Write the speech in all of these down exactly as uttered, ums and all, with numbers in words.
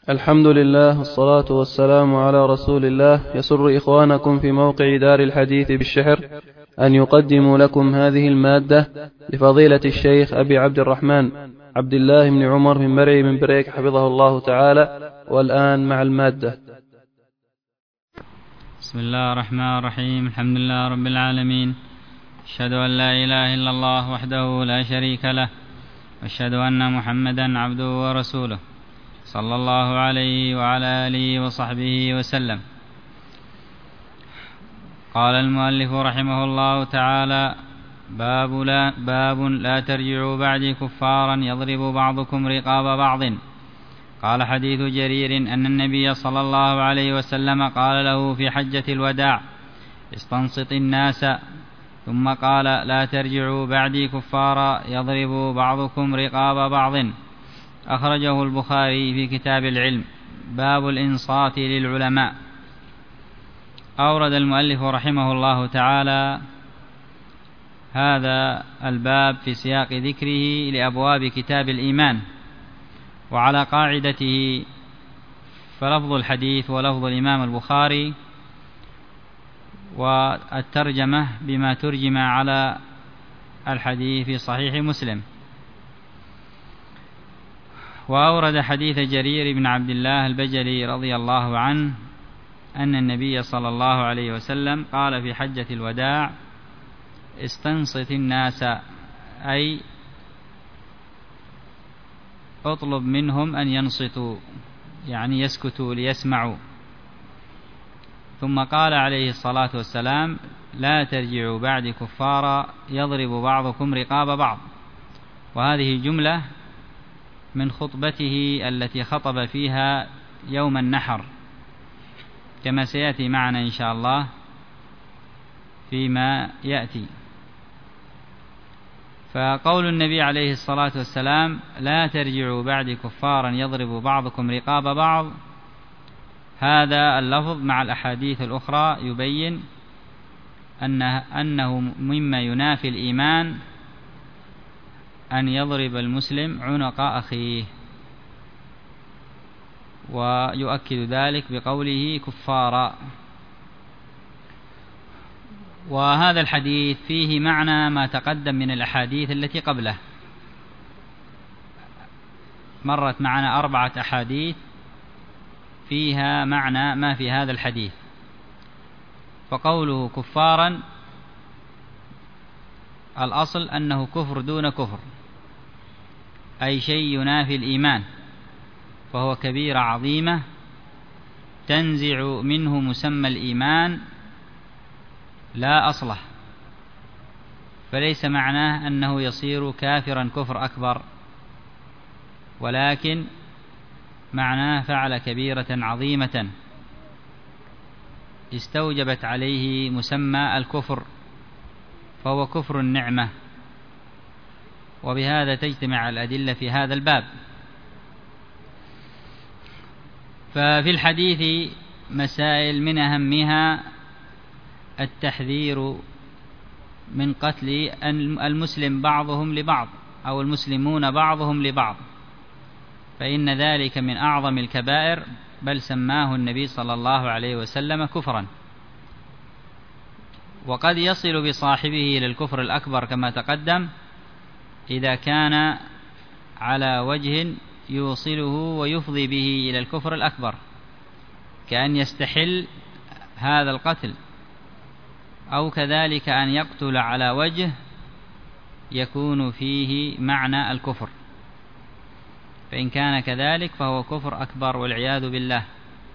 الحمد لله والصلاة والسلام على رسول الله. يسر إخوانكم في موقع دار الحديث بالشحر أن يقدموا لكم هذه المادة لفضيلة الشيخ أبي عبد الرحمن عبد الله بن عمر من مرعي من بريك حفظه الله تعالى. والآن مع المادة. بسم الله الرحمن الرحيم. الحمد لله رب العالمين، أشهد أن لا إله إلا الله وحده لا شريك له، وأشهد أن محمدا عبده ورسوله صلى الله عليه وعلى آله وصحبه وسلم. قال المؤلف رحمه الله تعالى: باب لا, باب لا ترجعوا بعدي كفارا يضرب بعضكم رقاب بعض. قال: حديث جرير أن النبي صلى الله عليه وسلم قال له في حجة الوداع: استنصت الناس، ثم قال: لا ترجعوا بعدي كفارا يضرب بعضكم رقاب بعض. أخرجه البخاري في كتاب العلم. باب الإنصات للعلماء. أورد المؤلف رحمه الله تعالى هذا الباب في سياق ذكره لأبواب كتاب الإيمان، وعلى قاعدته فلفظ الحديث ولفظ الإمام البخاري، والترجمة بما ترجم على الحديث في صحيح مسلم. وأورد حديث جرير بن عبد الله البجلي رضي الله عنه أن النبي صلى الله عليه وسلم قال في حجة الوداع: استنصت الناس، أي اطلب منهم أن ينصتوا، يعني يسكتوا ليسمعوا. ثم قال عليه الصلاة والسلام: لا ترجعوا بعد كفارا يضرب بعضكم رقاب بعض. وهذه جملة من خطبته التي خطب فيها يوم النحر، كما سيأتي معنا إن شاء الله فيما يأتي. فقول النبي عليه الصلاة والسلام: لا ترجعوا بعد كفارا يضرب بعضكم رقاب بعض، هذا اللفظ مع الأحاديث الأخرى يبين أنه, أنه مما ينافي الإيمان أن يضرب المسلم عنق أخيه، ويؤكد ذلك بقوله كفارا. وهذا الحديث فيه معنى ما تقدم من الأحاديث التي قبله. مرت معنا أربعة أحاديث فيها معنى ما في هذا الحديث. فقوله كفارا الأصل أنه كفر دون كفر، أي شيء ينافي الإيمان، فهو كبيرة عظيمة تنزع منه مسمى الإيمان لا أصله، فليس معناه أنه يصير كافرا كفر أكبر، ولكن معناه فعل كبيرة عظيمة استوجبت عليه مسمى الكفر، فهو كفر النعمة. وبهذا تجتمع الأدلة في هذا الباب. ففي الحديث مسائل من أهمها التحذير من قتل المسلم بعضهم لبعض، أو المسلمون بعضهم لبعض، فإن ذلك من أعظم الكبائر، بل سماه النبي صلى الله عليه وسلم كفرا. وقد يصل بصاحبه إلى الكفر الأكبر كما تقدم إذا كان على وجه يوصله ويفضي به إلى الكفر الأكبر، كأن يستحل هذا القتل، أو كذلك أن يقتل على وجه يكون فيه معنى الكفر، فإن كان كذلك فهو كفر أكبر والعياذ بالله.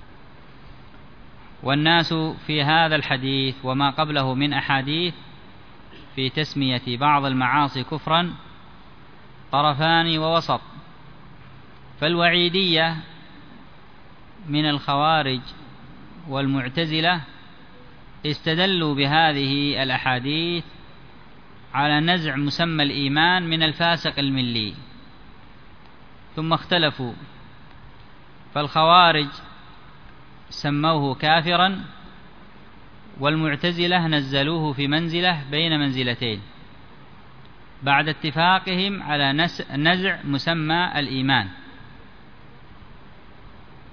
والناس في هذا الحديث وما قبله من أحاديث في تسمية بعض المعاصي كفرا طرفان ووسط. فالوعيدية من الخوارج والمعتزلة استدلوا بهذه الأحاديث على نزع مسمى الإيمان من الفاسق الملي، ثم اختلفوا، فالخوارج سموه كافرا، والمعتزلة نزلوه في منزلة بين منزلتين بعد اتفاقهم على نزع مسمى الإيمان.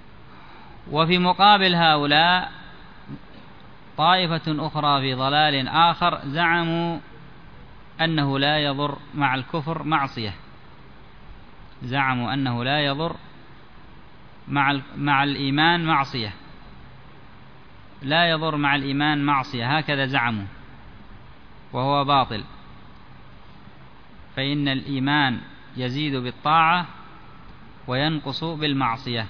وفي مقابل هؤلاء طائفة أخرى في ضلال آخر زعموا أنه لا يضر مع الكفر معصية، زعموا أنه لا يضر مع مع الإيمان معصية، لا يضر مع الإيمان معصية، هكذا زعموا، وهو باطل، فإن الإيمان يزيد بالطاعة وينقص بالمعصية.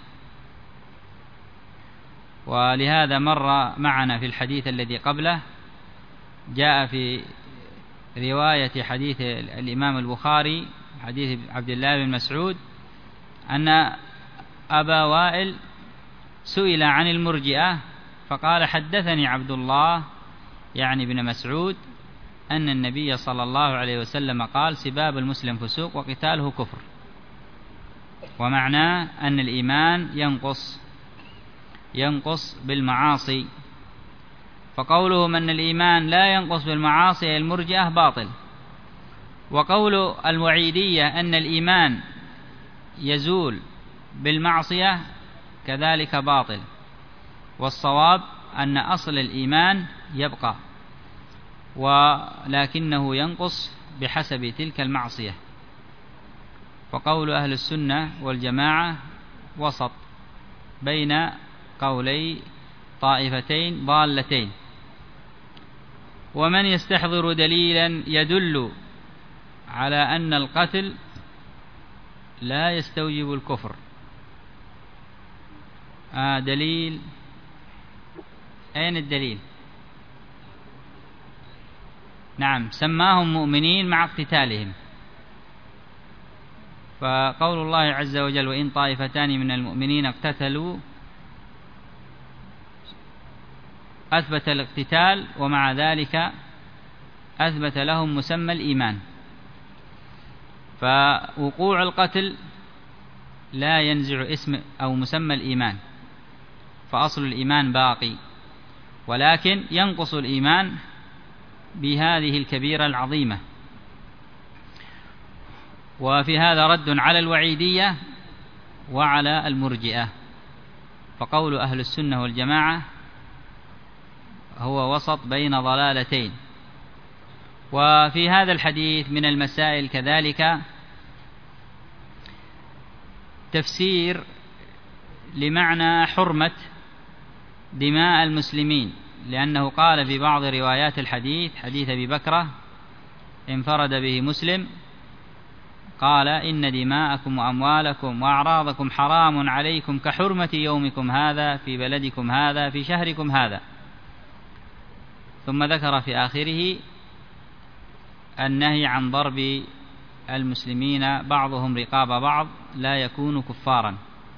ولهذا مر معنا في الحديث الذي قبله، جاء في رواية حديث الإمام البخاري حديث عبد الله بن مسعود أن أبا وائل سئل عن المرجئة فقال: حدثني عبد الله يعني بن مسعود أن النبي صلى الله عليه وسلم قال: سباب المسلم فسوق وقتاله كفر. ومعناه أن الإيمان ينقص ينقص بالمعاصي، فقولهم أن الإيمان لا ينقص بالمعاصي المرجئة باطل، وقول الوعيدية أن الإيمان يزول بالمعصية كذلك باطل، والصواب أن أصل الإيمان يبقى ولكنه ينقص بحسب تلك المعصية. فقول أهل السنة والجماعة وسط بين قولي طائفتين ضالتين. ومن يستحضر دليلا يدل على أن القتل لا يستوجب الكفر، آه دليل، أين الدليل؟ نعم، سماهم مؤمنين مع اقتتالهم. فقول الله عز وجل: وإن طائفتان من المؤمنين اقتتلوا، أثبت الاقتتال ومع ذلك أثبت لهم مسمى الإيمان. فوقوع القتل لا ينزع اسم أو مسمى الإيمان، فأصل الإيمان باقي، ولكن ينقص الإيمان بهذه الكبيرة العظيمة. وفي هذا رد على الوعيدية وعلى المرجئة. فقول أهل السنة والجماعة هو وسط بين ضلالتين. وفي هذا الحديث من المسائل كذلك تفسير لمعنى حرمة دماء المسلمين، لأنه قال في بعض روايات الحديث حديث أبي بكرة انفرد به مسلم، قال: إن دماءكم وأموالكم وأعراضكم حرام عليكم كحرمة يومكم هذا في بلدكم هذا في شهركم هذا. ثم ذكر في آخره النهي عن ضرب المسلمين بعضهم رقاب بعض لا يكون كفارا،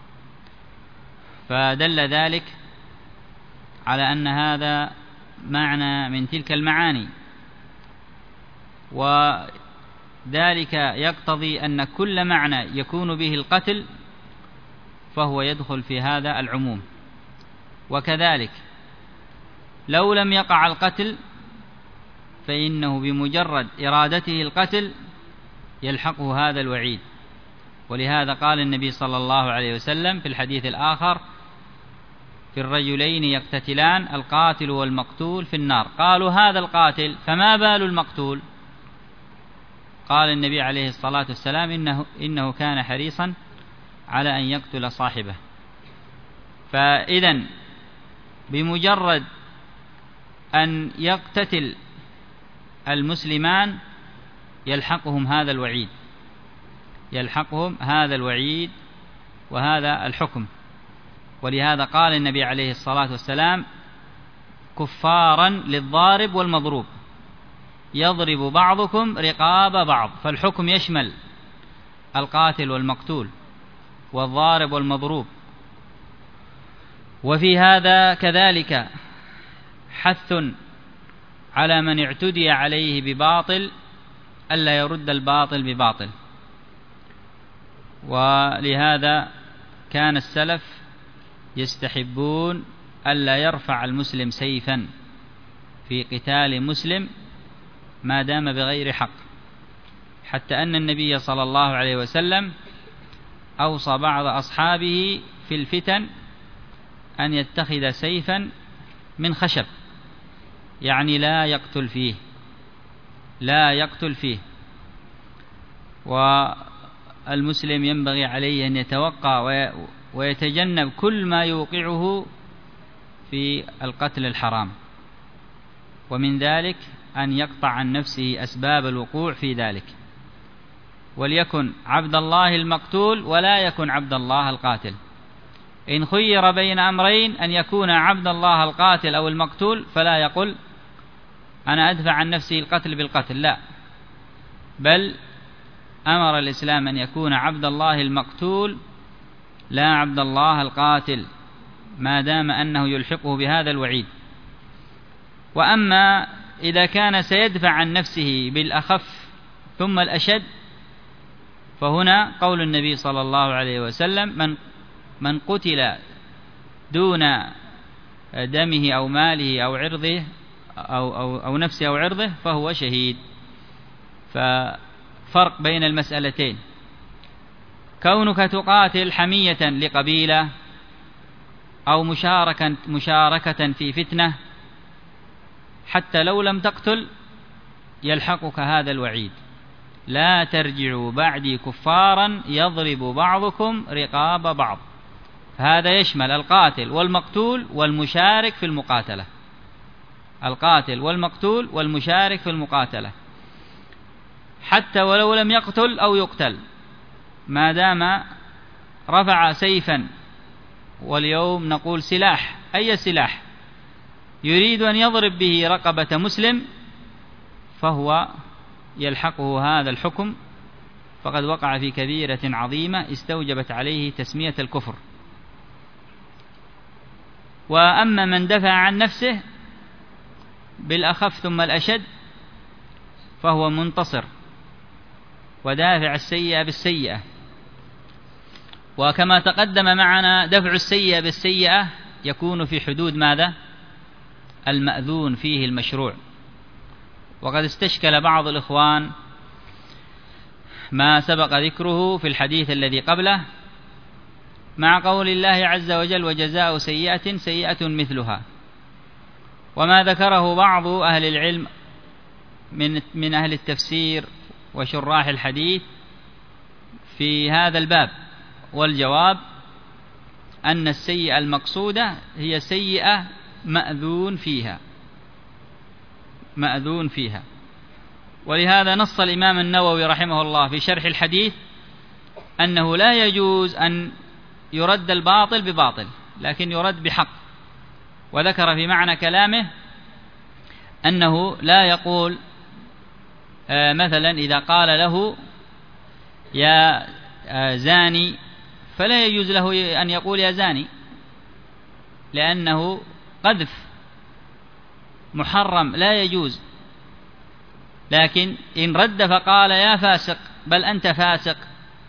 فدل ذلك على أن هذا معنى من تلك المعاني، وذلك يقتضي أن كل معنى يكون به القتل فهو يدخل في هذا العموم. وكذلك لو لم يقع القتل فإنه بمجرد إرادته القتل يلحقه هذا الوعيد. ولهذا قال النبي صلى الله عليه وسلم في الحديث الآخر في الرجلين يقتتلان القاتل والمقتول في النار، قالوا: هذا القاتل فما بال المقتول؟ قال النبي عليه الصلاة والسلام: إنه, إنه كان حريصا على أن يقتل صاحبه. فإذن بمجرد أن يقتتل المسلمان يلحقهم هذا الوعيد، يلحقهم هذا الوعيد وهذا الحكم. ولهذا قال النبي عليه الصلاة والسلام: كفارا للضارب والمضروب، يضرب بعضكم رقاب بعض. فالحكم يشمل القاتل والمقتول والضارب والمضروب. وفي هذا كذلك حث على من اعتدي عليه بباطل ألا يرد الباطل بباطل. ولهذا كان السلف يستحبون ألا يرفع المسلم سيفا في قتال مسلم ما دام بغير حق، حتى أن النبي صلى الله عليه وسلم أوصى بعض أصحابه في الفتن أن يتخذ سيفا من خشب، يعني لا يقتل فيه لا يقتل فيه والمسلم ينبغي عليه أن يتوقع ويتجنب كل ما يوقعه في القتل الحرام، ومن ذلك أن يقطع عن نفسه أسباب الوقوع في ذلك، وليكن عبد الله المقتول ولا يكن عبد الله القاتل. إن خير بين أمرين أن يكون عبد الله القاتل أو المقتول فلا يقل أنا أدفع عن نفسي القتل بالقتل، لا، بل أمر الإسلام أن يكون عبد الله المقتول لا عبد الله القاتل، ما دام أنه يلحقه بهذا الوعيد. وأما إذا كان سيدفع عن نفسه بالأخف ثم الأشد، فهنا قول النبي صلى الله عليه وسلم من من قتل دون دمه أو ماله أو عرضه أو, أو, أو نفسه أو عرضه فهو شهيد. ففرق بين المسألتين، كونك تقاتل حمية لقبيلة أو مشاركة, مشاركة في فتنة حتى لو لم تقتل يلحقك هذا الوعيد، لا ترجعوا بعدي كفارا يضرب بعضكم رقاب بعض. هذا يشمل القاتل والمقتول والمشارك في المقاتلة، القاتل والمقتول والمشارك في المقاتلة، حتى ولو لم يقتل أو يقتل، ما دام رفع سيفا، واليوم نقول سلاح، أي سلاح، يريد أن يضرب به رقبة مسلم فهو يلحقه هذا الحكم، فقد وقع في كبيرة عظيمة استوجبت عليه تسمية الكفر. وأما من دفع عن نفسه بالأخف ثم الأشد فهو منتصر ودافع السيئة بالسيئة. وكما تقدم معنا دفع السيئة بالسيئة يكون في حدود ماذا؟ المأذون فيه المشروع. وقد استشكل بعض الإخوان ما سبق ذكره في الحديث الذي قبله مع قول الله عز وجل وجزاء سيئة سيئة مثلها، وما ذكره بعض أهل العلم من من أهل التفسير وشراح الحديث في هذا الباب. والجواب أن السيئة المقصودة هي سيئة مأذون فيها مأذون فيها ولهذا نص الإمام النووي رحمه الله في شرح الحديث أنه لا يجوز أن يرد الباطل بباطل، لكن يرد بحق. وذكر في معنى كلامه أنه لا يقول آه مثلا إذا قال له يا آه زاني فلا يجوز له أن يقول يا زاني، لأنه قذف محرم لا يجوز. لكن إن رد فقال يا فاسق بل أنت فاسق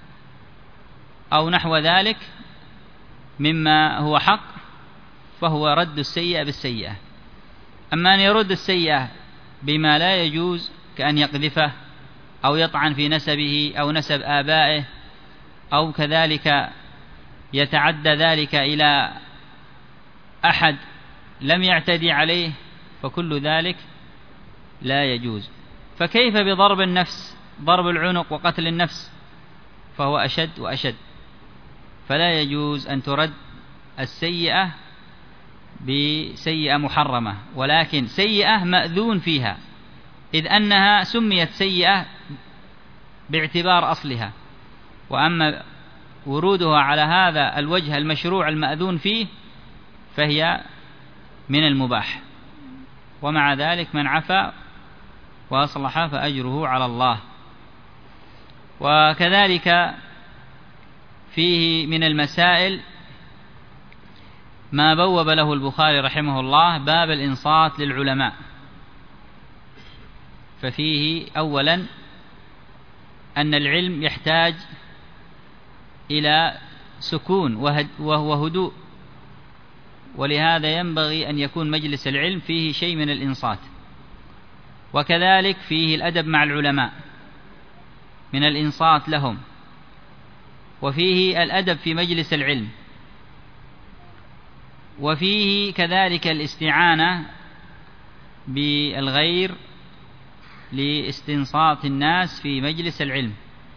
أو نحو ذلك مما هو حق فهو رد السيئة بالسيئة. أما أن يرد السيئة بما لا يجوز كأن يقذفه أو يطعن في نسبه أو نسب آبائه أو كذلك يتعدى ذلك إلى أحد لم يعتدي عليه، فكل ذلك لا يجوز. فكيف بضرب النفس، ضرب العنق وقتل النفس، فهو أشد وأشد. فلا يجوز أن ترد السيئة بسيئة محرمة، ولكن سيئة مأذون فيها، إذ أنها سميت سيئة باعتبار أصلها. وأما ورودها على هذا الوجه المشروع المأذون فيه فهي من المباح. ومع ذلك من عفا وأصلح فأجره على الله. وكذلك فيه من المسائل ما بوب له البخاري رحمه الله باب الإنصات للعلماء. ففيه أولا أن العلم يحتاج إلى سكون وهدوء، ولهذا ينبغي أن يكون مجلس العلم فيه شيء من الإنصات. وكذلك فيه الأدب مع العلماء من الإنصات لهم، وفيه الأدب في مجلس العلم. وفيه كذلك الاستعانة بالغير لاستنصات الناس في مجلس العلم،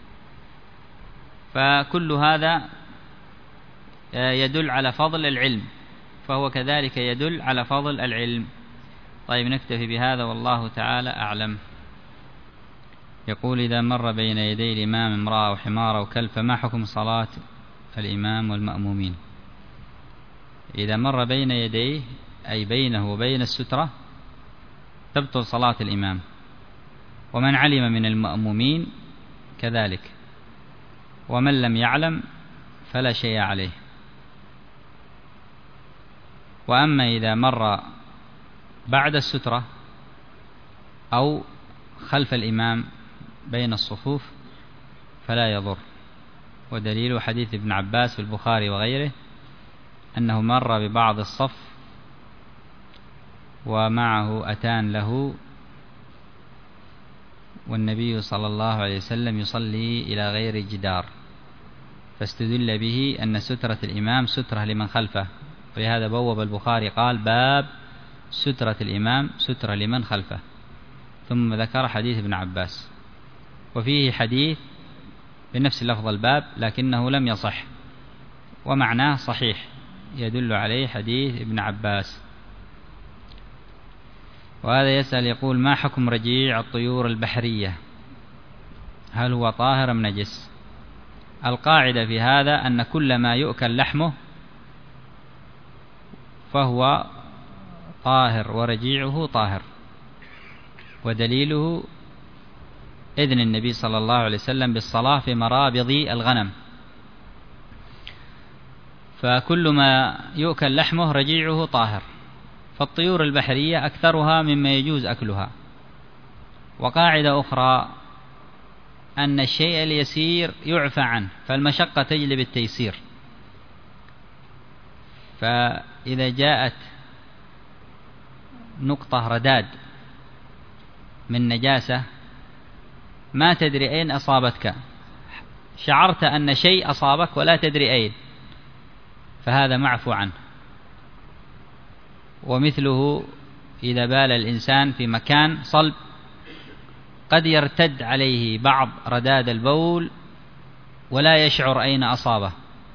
فكل هذا يدل على فضل العلم، فهو كذلك يدل على فضل العلم. طيب نكتفي بهذا والله تعالى أعلم. يقول: إذا مر بين يدي الإمام امرأة أو حمار أو كلب فما حكم صلاة الإمام والمأمومين؟ إذا مر بين يديه أي بينه وبين السترة تبطل صلاة الإمام، ومن علم من المأمومين كذلك، ومن لم يعلم فلا شيء عليه. وأما إذا مر بعد السترة أو خلف الإمام بين الصفوف فلا يضر، ودليل حديث ابن عباس في البخاري وغيره أنه مر ببعض الصف ومعه أتان له والنبي صلى الله عليه وسلم يصلي إلى غير جدار، فاستدل به أن سترة الإمام سترة لمن خلفه، ولهذا بوب البخاري قال: باب سترة الإمام سترة لمن خلفه، ثم ذكر حديث ابن عباس. وفيه حديث بنفس لفظ الباب لكنه لم يصح ومعناه صحيح، يدل عليه حديث ابن عباس. وهذا يسأل يقول: ما حكم رجيع الطيور البحرية؟ هل هو طاهر أم نجس؟ القاعدة في هذا أن كل ما يؤكل لحمه فهو طاهر ورجيعه طاهر، ودليله إذن النبي صلى الله عليه وسلم بالصلاة في مرابض الغنم، فكل ما يؤكل لحمه رجيعه طاهر، فالطيور البحرية أكثرها مما يجوز أكلها. وقاعدة أخرى أن الشيء اليسير يعفى عنه، فالمشقة تجلب التيسير، فإذا جاءت نقطة رداد من نجاسة ما تدري أين أصابتك، شعرت أن شيء أصابك ولا تدري أين، فهذا معفو عنه. ومثله إذا بال الإنسان في مكان صلب قد يرتد عليه بعض رداد البول ولا يشعر أين أصابه،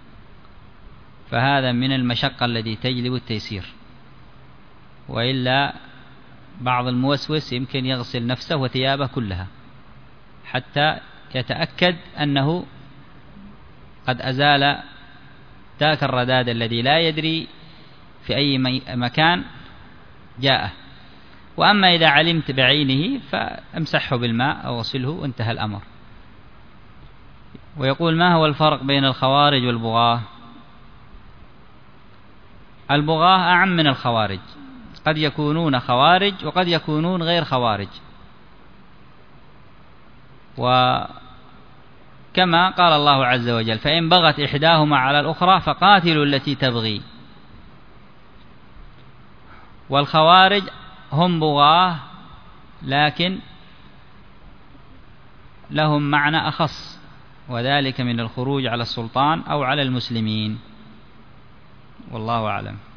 فهذا من المشقة التي تجلب التيسير. وإلا بعض الموسوس يمكن يغسل نفسه وثيابه كلها حتى يتأكد أنه قد أزال ذاك الرداد الذي لا يدري في أي مكان جاءه. وأما إذا علمت بعينه فامسحه بالماء أو غسله وانتهى الأمر. ويقول: ما هو الفرق بين الخوارج والبغاة؟ البغاة أعم من الخوارج، قد يكونون خوارج وقد يكونون غير خوارج، وكما قال الله عز وجل: فإن بغت إحداهما على الأخرى فقاتلوا التي تبغي. والخوارج هم بغاة لكن لهم معنى أخص، وذلك من الخروج على السلطان أو على المسلمين، والله أعلم.